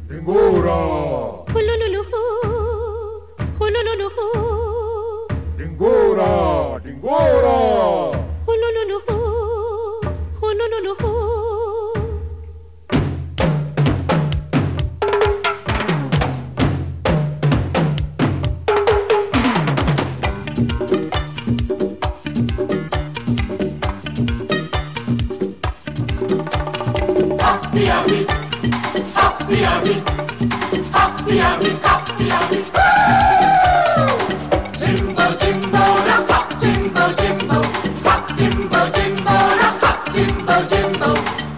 ढिंगोरा हुलुलुलु हु, हुलुलुलु हु, ढिंगोरा ढिंगोरा हुलुलुलु हु, हुलुलुलु हु। Happy, happy, happy, happy, happy, happy, happy. Jimbo, Jimbo, rock, Jimbo, Jimbo, rock, Jimbo, Jimbo, rock, Jimbo, Jimbo.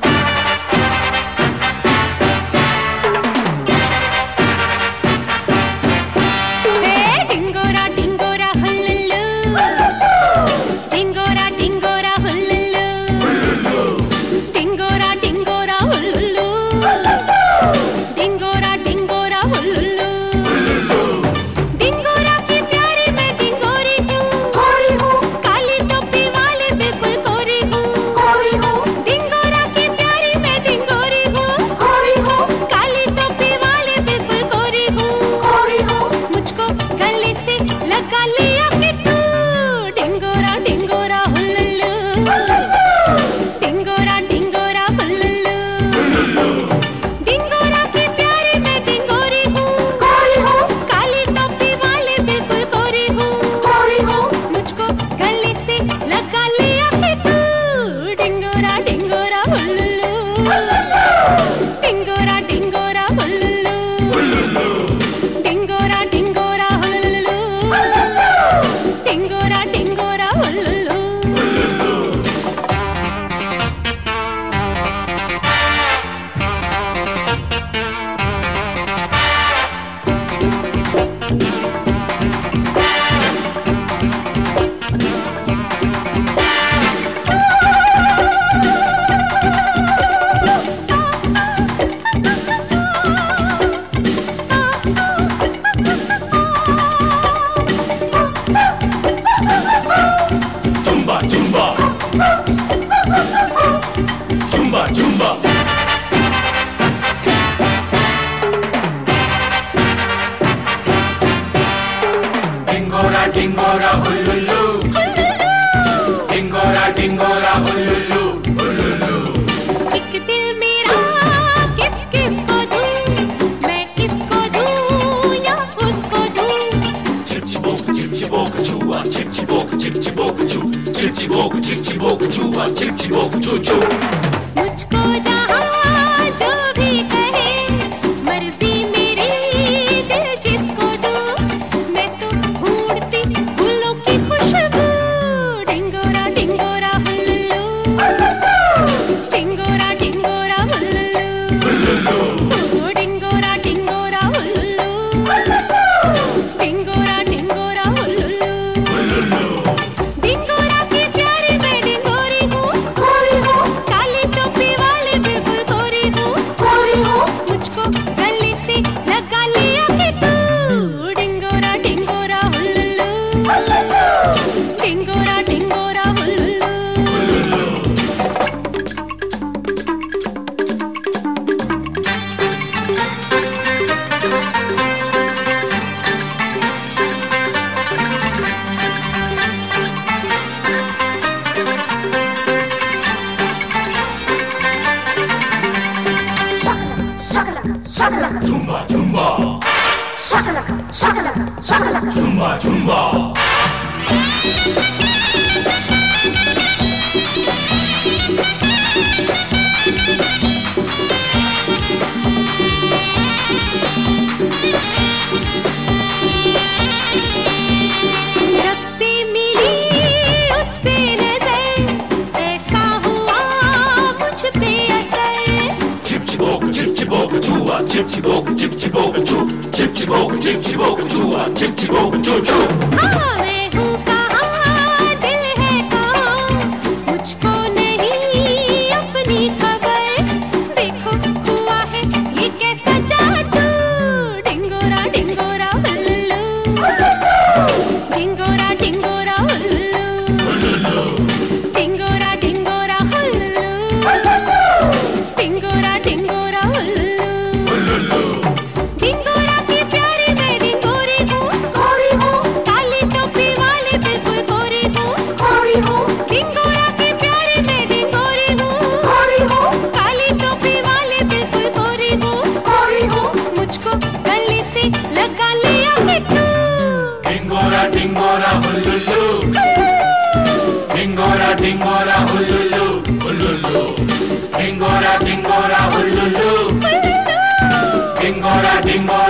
Hey, dingora, dingora, hullulu, dingora, dingora, hullulu, dingora, dingora, hullulu, dingora, dingora, hullulu, dingora की प्यारी मैं डिंगोरी हूँ, काली टोपी वाली बिल्कुल कोरी हूँ, डिंगोरा की प्यारी मैं डिंगोरी हूँ, काली टोपी वाली बिल्कुल कोरी हूँ, मुझको गले से लगा लिया कि तू डिंगोरा डिंगोरा हुल्लू, डिंगोरा डिंगोरा हुल्लू, डिंगोरा की प्यारी मैं डिंगोरी हूँ, काली टोपी वाली बिल्कुल कोरी हूँ, मुझको गले से लगा लिया कि तू डिंगोरा डिंगोरा हुल्लू, डिंगोरा डिंगोरा हुल्लू, डिंगोरा डिंगोरा हुल्लू, डिंगोरा डिंगोरा हुल्लू। Jumba, Jumba, Jumba, Jumba. Dingora, dingora, hullulu, dingora, dingora, hullulu, hullulu. एक दिल मेरा किस किस को दूं, मैं किसको दूं या उसको दूं, Chip chiboka, chua, chip chiboka, choo, chip chiboka, chua, chip chiboka, choo choo. मुझको जहाँ जो भी कहे मर्जी मेरी दिल जिसको दो, मैं तो ढूंढती फूलों की खुशबू, डिंगोरा डिंगोरा हुल्लू, डिंगोरा डिंगोरा हुल्लू, डिंगोरा डिंगोरा हुल्लू, डिंगोरा डिंगोरा हुल्लू, डिंगोरा की प्यारी मैं डिंगोरी हूँ, काली टोपी वाली बिल्कुल कोरी हूँ, मुझको गले से लगा लिया कि तू डिंगोरा डिंगोरा हुल्लू, डिंगोरा डिंगोरा हुल्लू। Jumba, Jumba, Jumba, Jumba. जब से मिली उससे नजर, ऐसा हुआ मुझ पे असर, Chip chiboka, chua, chip chiboka, choo, chip chiboka, chua, chip chiboka, choo choo. हाँ मैं हूँ कहाँ दिल है कहाँ, मुझको नहीं अपनी खबर, देखो हुआ है ये कैसा जादू, डिंगोरा डिंगोरा हुल्लू, डिंगोरा डिंगोरा हुल्लू, डिंगोरा डिंगोरा हुल्लू, डिंगोरा डिंगोरा हुल्लू। డింగోరా హుల్లుల్లు డింగోరా డింగోరా హుల్లుల్లు హుల్లుల్లు డింగోరా డింగోరా హుల్లుల్లు డింగోరా డింగోరా